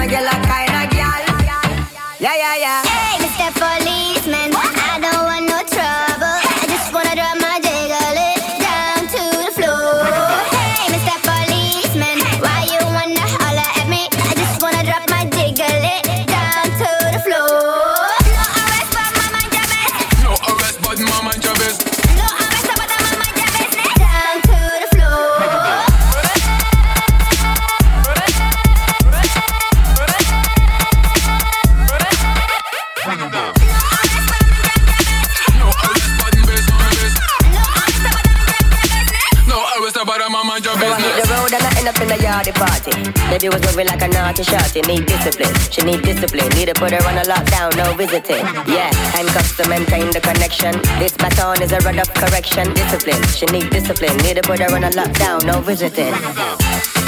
regular kind of girl. Yeah, yeah, yeah. Hey, Mr. Policeman, I don't want no trouble. I just wanna drop my jiggle it down to the floor. Hey, Mr. Policeman, why you wanna holler at me? I just wanna drop my jiggle it down to the floor. No arrest, but my mind your business. No arrest, but my mind your business. No arrest, but my mind your business. Down to the floor. The road and I end up in a yardy party. Baby was moving like a naughty shorty. Need discipline, she need discipline. Need to put her on a lockdown, no visiting. Yeah, handcuffs to maintain the connection. This baton is a rod of correction. Discipline, she need discipline. Need to put her on a lockdown, no visiting.